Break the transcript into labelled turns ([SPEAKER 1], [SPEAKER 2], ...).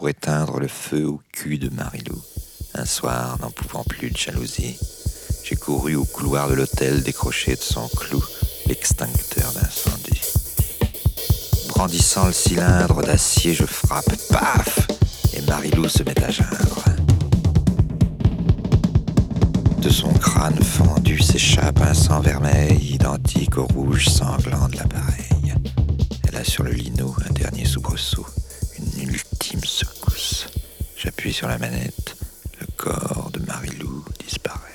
[SPEAKER 1] pour éteindre le feu au cul de Marilou. Un soir, n'en pouvant plus de jalousie, j'ai couru au couloir de l'hôtel décrocher de son clou l'extincteur d'incendie. Brandissant le cylindre d'acier, je frappe, paf, et Marilou se met à geindre. De son crâne fendu s'échappe un sang vermeil identique au rouge sanglant de l'appareil. Elle a sur le lino un dernier soubresaut, une ultime secousse. J'appuie sur la manette, le corps de Marilou disparaît.